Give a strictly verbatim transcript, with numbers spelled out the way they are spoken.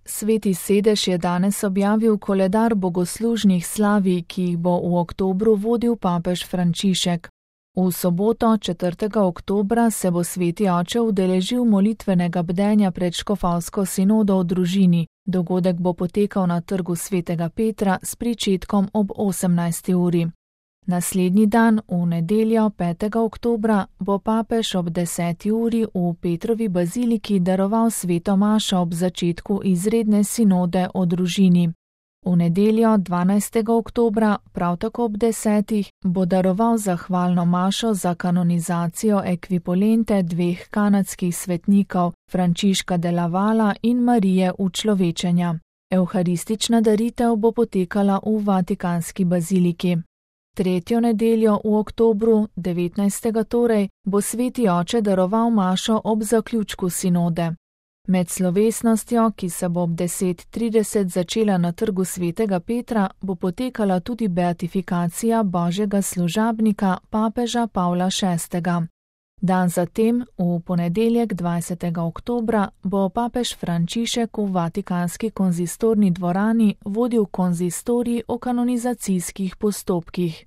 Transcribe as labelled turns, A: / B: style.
A: Sveti sedež je danes objavil koledar bogoslužnih slavij, ki jih bo v oktobru vodil papež Frančišek. V soboto, četrtega oktobra, se bo sveti oče udeležil molitvenega bdenja pred škofovsko sinodo o družini. Dogodek bo potekal na trgu svetega Petra s pričetkom ob osemnajsti uri. Naslednji dan, v nedeljo, petega oktobra, bo papež ob deseti uri v Petrovi baziliki daroval sveto mašo ob začetku izredne sinode o družini. V nedeljo, dvanajstega oktobra, prav tako ob desetih, bo daroval zahvalno mašo za kanonizacijo ekvipolente dveh kanadskih svetnikov, Frančiška de Lavala in Marije Učlovečenja. Evharistična daritev bo potekala v Vatikanski baziliki. Tretjo nedeljo v oktobru, devetnajstega torej, bo sveti oče daroval mašo ob zaključku sinode. Med slovesnostjo, ki se bo ob deset trideset začela na trgu svetega Petra, bo potekala tudi beatifikacija božjega služabnika papeža Pavla šestega. Dan zatem, v ponedeljek dvajsetega oktobra, bo papež Frančišek v Vatikanski konzistorni dvorani vodil konzistorij o kanonizacijskih postopkih.